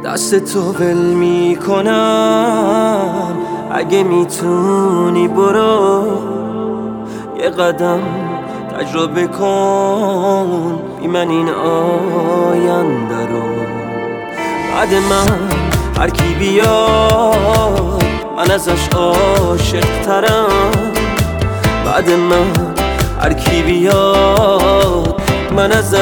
دست تو ول میکنم، اگه میتونی برو یه قدم تجربه کن بی من این آینده رو. بعد من هر کی بیاد من ازش عاشق ترم، بعد من هر کی بیاد من ازت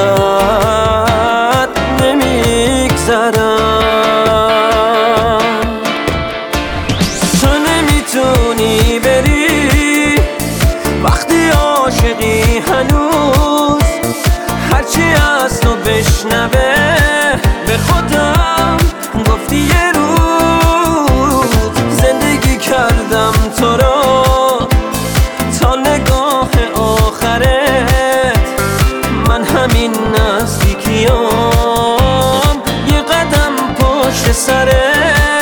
نمیگذرم. تو نمیتونی بری وقتی عاشقی هنوز، هرچی از تو بشنوه به خودم گفتی یه روز زندگی کردم تو رو تا نگاه آخرت. من همین نزدیکیام یه قدم پشت سرت.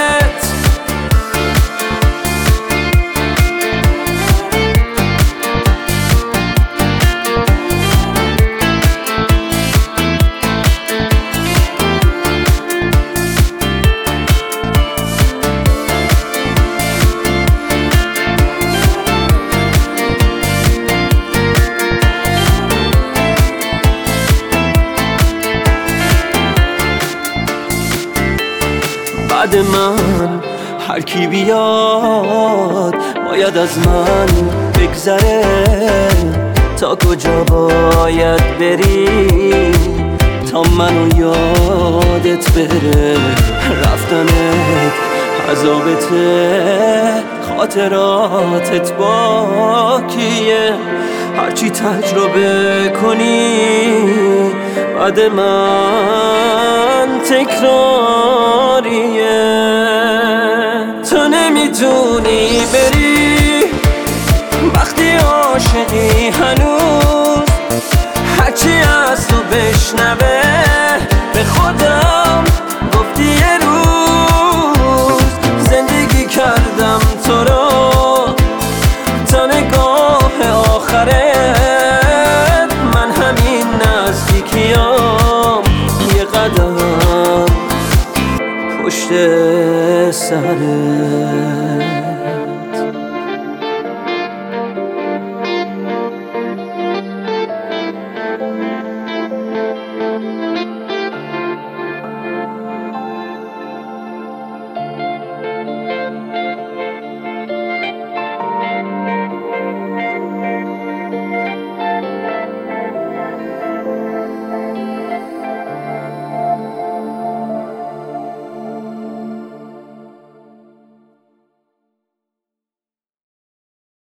بعد من هر کی بیاد باید از من بگذره. تا کجا باید بری تا منو یادت بره؟ رفتنت عذابته، خاطراتت باکیه. هرچی تجربه کنی بعد من تکراریه. تو نمیتونی بری وقتی عاشقی هنوز، هرچی از تو بشنوه به خودم گفتی یه روز زندگی کردم تو رو تا نگاه آخرت. من همین نزدیکیام یه قدم پشت سرت.